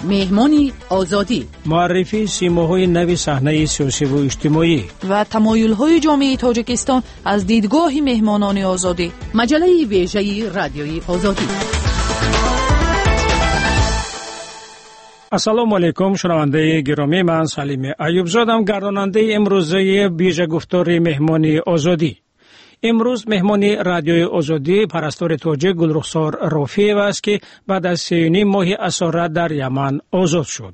مهمانی آزادی، معرفی سیماهای نوی صحنه سیاسی و اجتماعی و تمایل‌های جامعه تاجیکستان از دیدگاه مهمانان آزادی. مجله ویژه رادیوی آزادی. السلام علیکم شنونده گرامی، من سلیم ایوب زادم، گرداننده امروزه ویژه گفتار مهمانی آزادی. امروز مهمانی رادیوی آزادی پرستار تاجیک گلرخسار رافیه است که بعد از 3.5 ماه اسارت در یمن آزاد شد.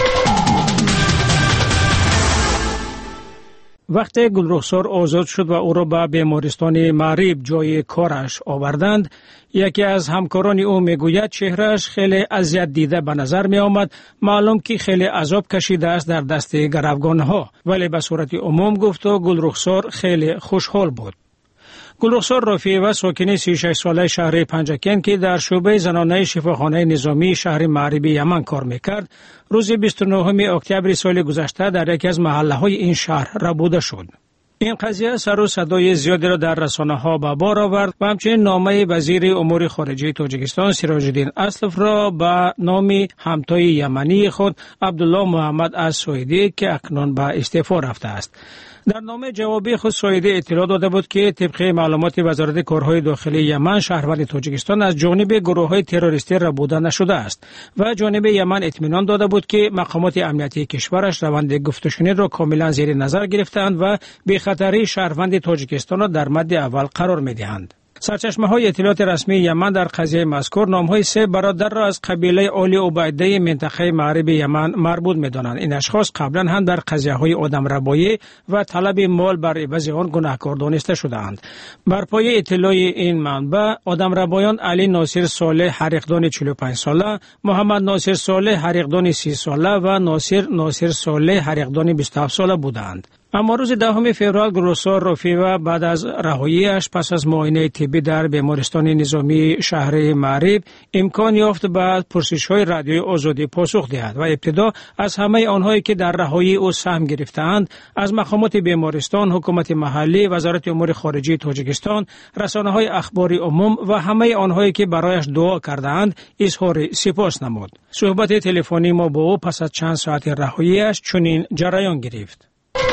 وقتی گلرخسار آزاد شد و او را به بیمارستان معریب جای کارش آوردند، یکی از همکاران او میگوید چهرهش خیلی اذیت دیده به نظر می آمد. معلوم که خیلی عذاب کشیده است در دست گروگانها، ولی به صورت عموم گفت و گلرخسار خیلی خوشحال بود. گلرخسار رافیه و ساکن 36 ساله شهر پنجکن که در شعبه زنانه شفاخانه نظامی شهر معریب یمن کار میکرد، روز 29 اکتبر سال گذشته در یکی از محله های این شهر ربوده شد. این قضیه سر و صدای زیادی را در رسانه ها به بار آورد و همچنین نامه وزیر امور خارجه تاجیکستان سراج الدین اسلف را به نام همتای یمنی خود عبدالله محمد السویدی که اکنون به استعفا رفته است. در نامه جوابی خود سویدی اطلاع داده بود که طبق معلومات وزارت کارهای داخلی یمن، شهروند تاجیکستان از جانب گروه‌های تروریستی ربوده نشده است و جانب یمن اطمینان داده بود که مقامات امنیتی کشورش روند گفت‌وشنود را کاملا زیر نظر گرفتند و بی خطری شهروند تاجیکستان را در مد اول قرار می‌دهند. سرچشمه‌های اطلاعات رسمی یمن در قضیه مذکور نام‌های 3 برادر را از قبیله آلی عبیده منطقه معریب یمن مربوط می‌دانند. این اشخاص قبلا هم در قضیه‌های آدمربایی و طلب مال بر عوض آن گناهکار دانسته شده‌اند. بر پایه اطلاع این منبع، آدمربایان علی ناصر صالح حریقدان 45 ساله، محمد ناصر صالح حریقدان 30 ساله و ناصر صالح حریقدان 27 ساله بودند. اما روز 10 فوریه گلرخسار رافیه بعد از رهایی‌اش پس از معاینه طبی در بیمارستان نظامی شهر معریب امکان یافت به پرسش‌های رادیوی آزادی پاسخ دهد و ابتدا از همه آنهایی که در رهایی او سهم گرفتند، از مقامات بیمارستان، حکومت محلی، وزارت امور خارجه تاجیکستان، رسانه‌های اخباری عموم و همه آنهایی که برایش دعا کردند اظهار سپاس نمود. صحبت تلفنی ما با او پس از چند ساعت رهایی‌اش چنین جریان گرفت.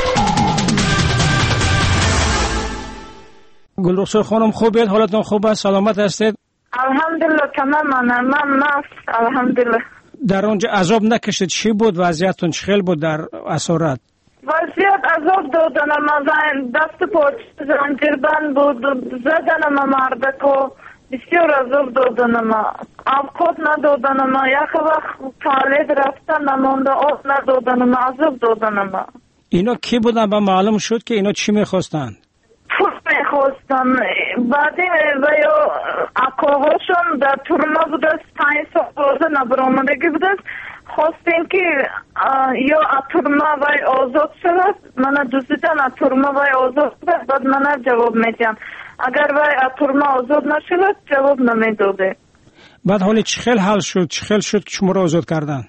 گلرخسار خانم خوبید؟ حالتون خوب است؟ سلامت هستید؟ الحمدلله تماما. من الحمدلله. در اونجا عذاب نکشید؟ چی بود وضعیتون؟ چخیل بود در اسارت؟ وضعیت عذاب دادن ما، دست پاچ زنجیربند بود، زدن ما مردکو، بسیار عذاب دادن ما، آبخود ندادن ما، یک وقت طالب رفتن نمانده، آب ندادن ما، عذاب دادن ما. اینا کی بودن؟ با معلوم شد که اینا چی میخواستن؟ پول میخواستن. بعدی یا اکاهاشون در تورما بود است، 5 سال روزه نبرامدگی بود است، خواستیم که یا تورما وی آزاد شد. من دوزیدن تورما وی آزاد شد، بعد من جواب میدیم. اگر وی تورما آزاد نشد جواب نمیداده. بعد حالی چخیل حل شد؟ چخیل شد که شما را آزاد کردن؟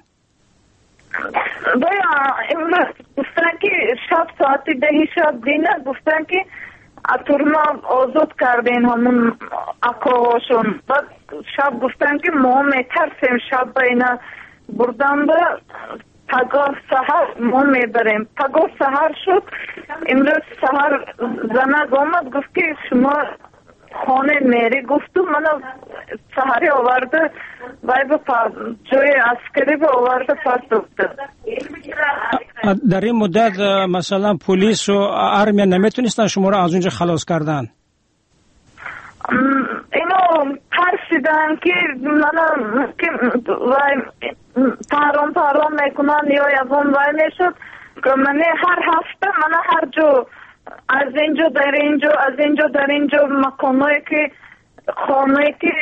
امروز گفتن که شب ساعت 10 شب دینه گفتن که تورما آزاد کردین همون اکاهاشون. بعد شب گفتن که ما میترسیم شب اینا بردن به پگاه سهر ما میبریم. پگاه سهر شد. امروز سهر زنگ آمد گفت که شما خانه میری. گفتم من سهری آورده وای به جای عسکری به آورده پس دکتر. در این مدت مثلا پلیس و ارمیا نمیتونستن شما را از اونجا خلاص کردن؟ اینو ترسیدن که من که وای پرام میکنن یا یزون وای میشد که من هر هفته من هر جو از اینجا در اینجا از اینجا در اینجا مکانایی که خانه‌ای که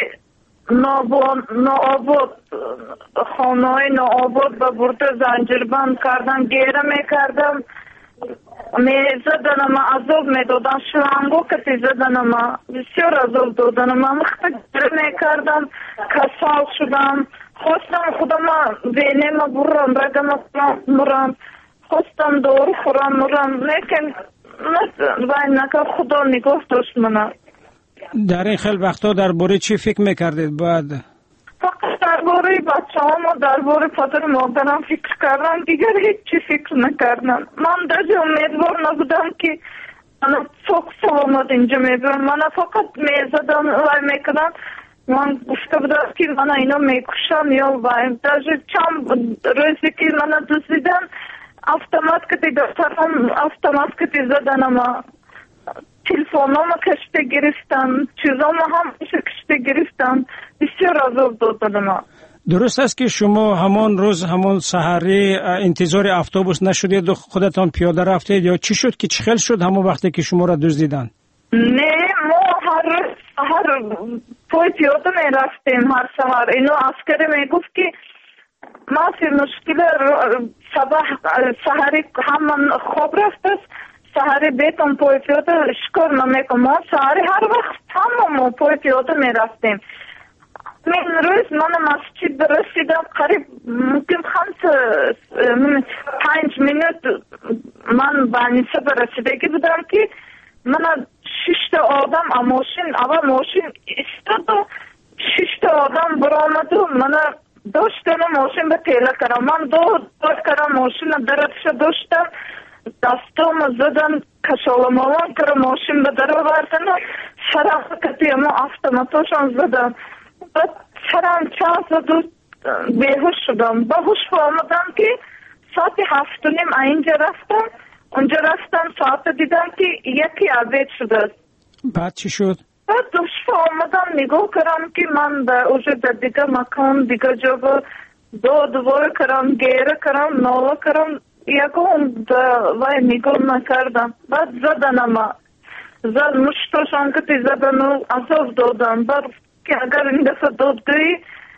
نابود خانه‌های نابود به برده زنجیربند کردن، گیره میکردم، میزدن ما، عذاب میدادن، شلنگو کتی زدن ما، بسیار عذاب دادن ما، گیره میکردم، کسال شدم، خواستم خودم بینه ما برم رگم برم، خواستم دور خورم برم، لیکن نکه خدا نگاه داشت منه. در این خیلی وقتا درباره چی فکر میکردید بعد؟ فقط درباره درباره بچه‌هام و درباره پدر مادرم فکر کردم، دیگر هیچی فکر نکردم. من در امیدوار نبودم که من سوق سلامت اینجا میبرم. من فقط میزدم و میکردم. من گفته بودم که من اینا میکشم یا باید. در چند روزی که من دزدیدن автомат кати дактарам автомат кати заданам телефонам каште гирифтан чизам ҳам каште гирифтан бисёр азоб додам. درست است که شما همان روز همان سحری انتظار اتوبوس نشدید و خودتان پیاده رفتید یا چی شد که چه خیلی شد همون وقتی که شما را دزدیدن؟ نه ما هر پای پیاده می رفتیم هر سحر. اینو عسکری می گفت که ما فی مشکل سحری هم خواب رفت است سحری بیتم پای پیاده شکر نمیکنم. ما سحری هر وقت هم پای پیاده می رفتیم. من روز من مسجد رسیدم قریب ممکن 5 minut من بانیسه برسیدگی بودم که من 6 آدم ماشین اول ماشین استاد و 6 آدم برآمد و من داشتم ماشین به تیله کردم. من دو کردم ماشین درش داشتم دستم زدم کشالمالان کردم ماشین به در آوردن و سرم کتیم و автоматошان زدم. بعد سرم چند زد بیهوش شدم. با هوش آمدم که ساعت 7:30 اینجا رفتم. اونجا رفتم ساعت دیدم که یکی عبید شده. بعد چی شد؟ بعد دوش آمدم نگاه کردم که من در دیگه مکان دیگه جا دوباره کردم گیره کردم ناله کردم یکم وای نگاه نکردم. بعد زدنم زد مشتاشان که زدن و عذاب دادم. بعد که اگر این دفعه دادگاهی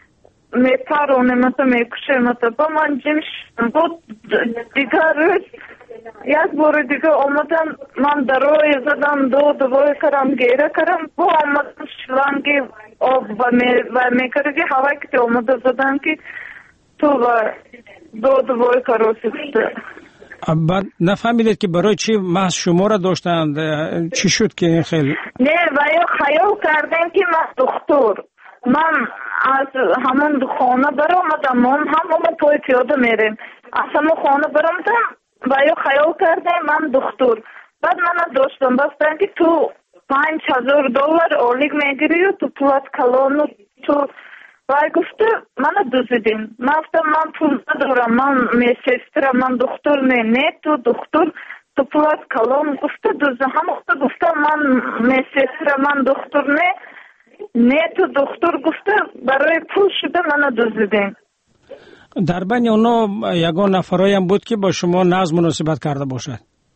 میپرونم میکشم با من جمش بود. دیگر روز یک بار دیگه آمدم من دروی زدم دوباره کردم گیره کردم با آمدم شلنگی آب و میکردی هوایی که آمده زدم که تو دوباره کروسیده. بعد نفهمیدید که برای چی محض شما را داشتند؟ چی شد که این خیلی؟ نه و خیال کردن که من دکتر من از همون خانه برآمدم. من همون پای پیاده میریم از همون خانه برآمدم و خیال کردم من دکتر. بعد من داشتم بستن که تو $5,000 اولیگ میگیری و تو پلات کلانو تو وای گفته من دوزیدیم. من گفتم من پول ندارم من میسسترم من دکتر نه تو دکتر تو پلات کلان گفته دوزه هم گفته من میسسترم من دکتر نه تو دکتر گفته برای پول شده من دوزیدیم. در بین اونا یگان نفرایی هم بود که با شما نظم مناسبت کرده باشد؟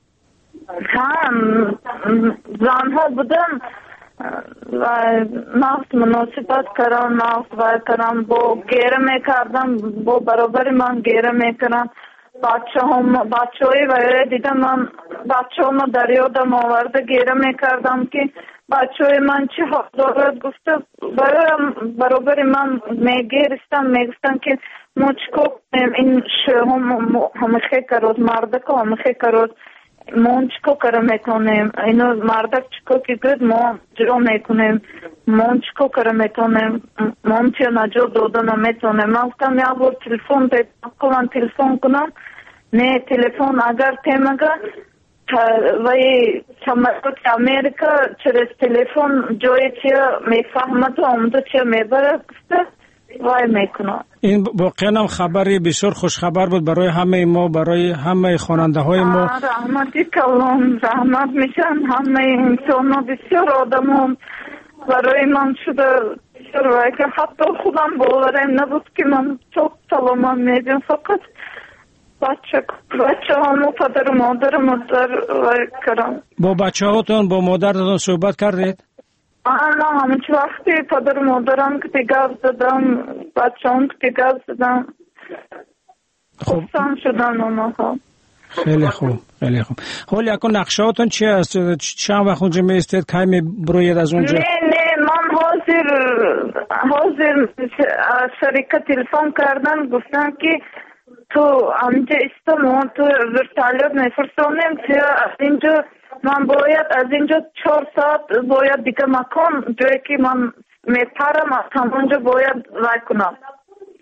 هم زنها بودن و نفس مناسبت کردم نفس وای کردم با گیره میکردم با برابر من گیره میکردم. بچه های وای دیدم من بچه ها در یادم آورده گیره میکردم که بچه های من چه حق دارد. گفته برابر من میگفتن که ما چکو این همه خیلی مرده که همه خیلی ما چکو کار میکنیم اینو مرده چکو که گرد ما جرا میکنیم ما چکو کار میکنیم ما چه نجات دادن میتونیم. من گفتم یا بار تلفن کنم نه تلفن اگر تیمگه وای چمرکت امریکا چرا تلفن جای چیه میفهمد و آمده چیه میبره وای میکنه. این واقعا هم خبری بسیار خوش خبر بود برای همه ما برای همه خواننده های ما. رحمتی کلام زحمت میشن همه انسان ها بسیار آدم هم برای من شده بسیار وای که حتی خودم باورم نبود که من çok سلامت میدیم. فقط بچه همو پدر و مادرم وای کردم. با بچه هاتون با مادرتون صحبت کردید؟ نه همین وقتی پدر و مادرم که دیگه زدم بچه هم که دیگه زدم خستم شدن اونها. خیلی خوب خیلی خوب. حالا یکن نقشه هاتون چی هست؟ چند وقت اونجا میستید که بروید از اونجا؟ نه من حاضر شرکت تلفن کردن گفتن که تو همینجا استم تو ورتالیت میفرستونیم که از اینجا من باید از اینجا 4 ساعت باید دیگه مکان جایی که من میپرم از همونجا باید وای کنم.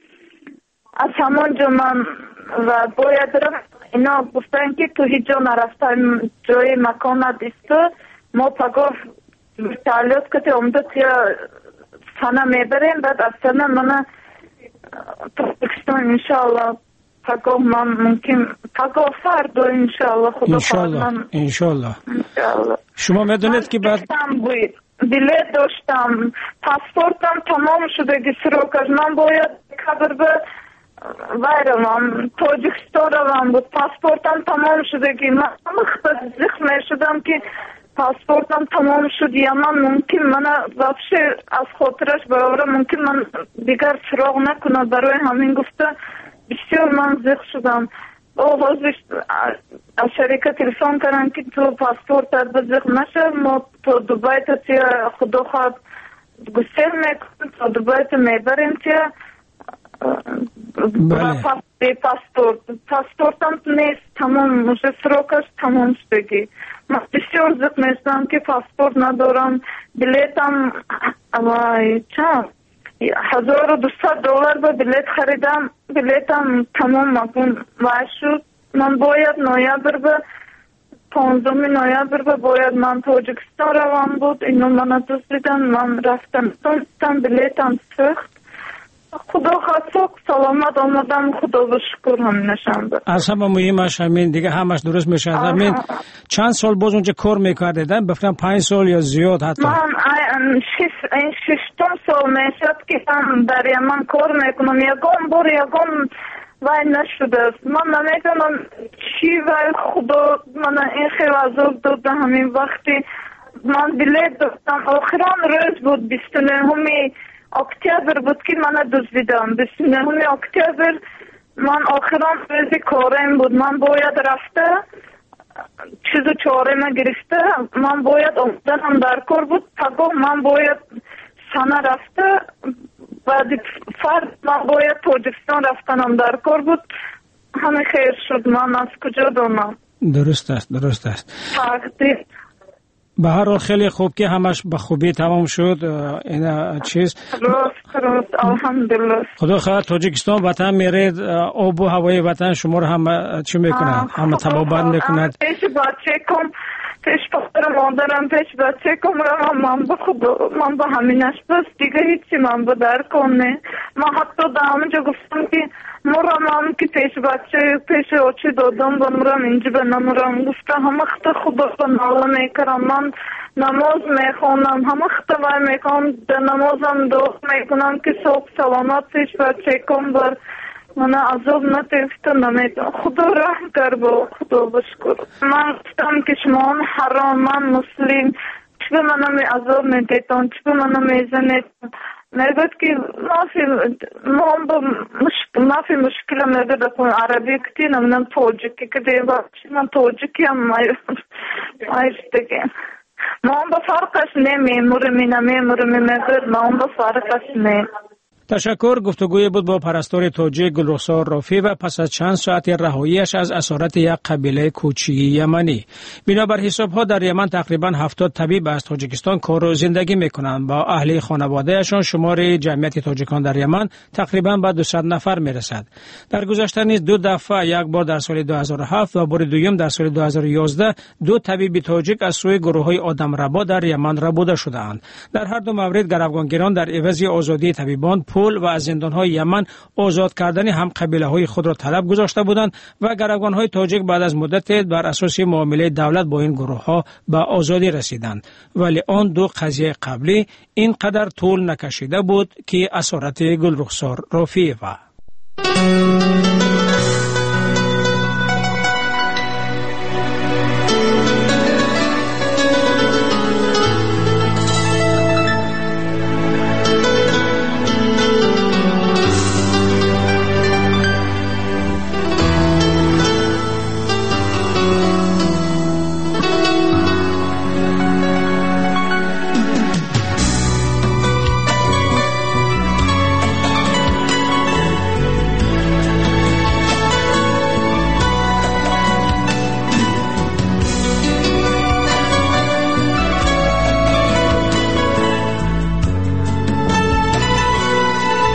از همانجا من و باید رفت. اینا گفتن که تو هیچ جا نرفتن، جای مکان ندیسته، ما پگاه تعلیات کتی امدت یا سنه میبریم، بعد از سنه من تاکستان انشاءالله پگاه من ممکن پگاه فردا انشاءالله خدا انشاءالله. شما میدونید که بعد بلیت داشتم، پاسپورتم تمام شده، سروکش من باید کبر به ویرم تاجیکستان روم بود، پاسپورتم تمام شده که من زخم شدم که پاسپورتم تمام شد یا من ممکن من وفشه از خاطرش برابر ممکن من دیگر سراغ نکنه، برای همین گفته بسیار من زخم شدم. حاضرش از شرکت تلفن کردن که تو پاسپورت به زخم نشه، ما تو دوبای تا خدا خواهد گسل میکنم تا دوبای تا میبریم که پاسپورتم نیست، تمام مجھے سروکش تمام شدگی. من بسیار زخم هستم که پاسپورت ندارم، بلیتم چند $1200 به بلیت خریدم، بلیتم تمام مکن وای شد. من باید نویبر به 15 نویبر به باید من تاجیکستان روم بود، اینو من دزدیدن، من رفتم بلیتم سخت. خدا خواهد سلامت آمدم، خدا به شکر هم نشان داد. از همه مهمش همین دیگه همش درست میشه. همین چند سال باز اونجا کار میکردیدن؟ بفرم 5 سال یا زیاد حتی؟ من 6 سال میشد که من در یمن کار میکنم، یکم وای نشده. من نمیدونم چی وای خدا من این خیلی عذاب داد. همین وقتی من بلیت داشتم آخران روز بود 29 اکتبر بود که من دزدیدم. 29 اکتبر من آخران روزی کارم بود، من باید رفته چیزو چارم گرفته، من باید آمدنم در کار بود، پگاه من باید سنه رفته، بعد فرد من باید تاجیکستان رفتنم در کار بود. همه خیر شد، من از کجا دونم. درست است. به هر حال خیلی خوب که همش به خوبی تمام شد. این چیز درست الحمدلله. خدا خواهد تاجیکستان وطن میرید، آب و هوای وطن شما رو هم چی میکنند؟ هم تبابت میکند. پیش بچه کم، پیش پدر مادرم، پیش بچه کم رو من به خدا من به همینش بس دیگه هیچی من به در کنه. من حتی دامنجا گفتم که مرم که پیش بچه پیش آچه دادم و مرم اینجا به نمرم. گفتم همه خدا به ناله میکرم، من نماز میخونم، همه خدا میکنم، در نمازم دعا میکنم که صبح سلامت پیش بچه کم بر من عذاب نتیفته نمیدونم. خدا رحم کر با خدا بشکر. من گفتم که شما حرام، من مسلم، چه منم عذاب میدیدن، چه منم میزنید. میگوید که ما فی مشکل میگوید اپن عربی کتی نمینم توجیکی کتی من توجیکی هم مایشتگیم. ما هم با فرقش نمیمورمی میگوید ما هم با فرقش نیم. تشکر. گفتگوی بود با پرستار تاجیک گلرخسار رافی و پس از چند ساعت رهاییش از اسارت یک قبیله کوچی یمنی. بنابر حساب‌ها در یمن تقریباً 70 طبیب از تاجیکستان کار و زندگی می‌کنند. با اهل خانواده‌شان شمار جمعیت تاجیکان در یمن تقریباً به 200 نفر می‌رسد. در گذشته نیز 2 دفعه، یک بار در سال 2007 و بار دوم در سال 2011 2 طبیب تاجیک از سوی گروه‌های آدمربا در یمن ربوده شدند. در هر دو مورد گروگانگیران در عوض آزادی طبیبان پول و از زندان‌های یمن آزاد کردن هم قبیله‌های خود را طلب گذاشته بودند و گروگان‌های تاجیک بعد از مدت بر اساس معامله دولت با این گروه‌ها به آزادی رسیدند. ولی آن 2 قضیه قبلی اینقدر طول نکشیده بود که اسارت گلرخسار رافی و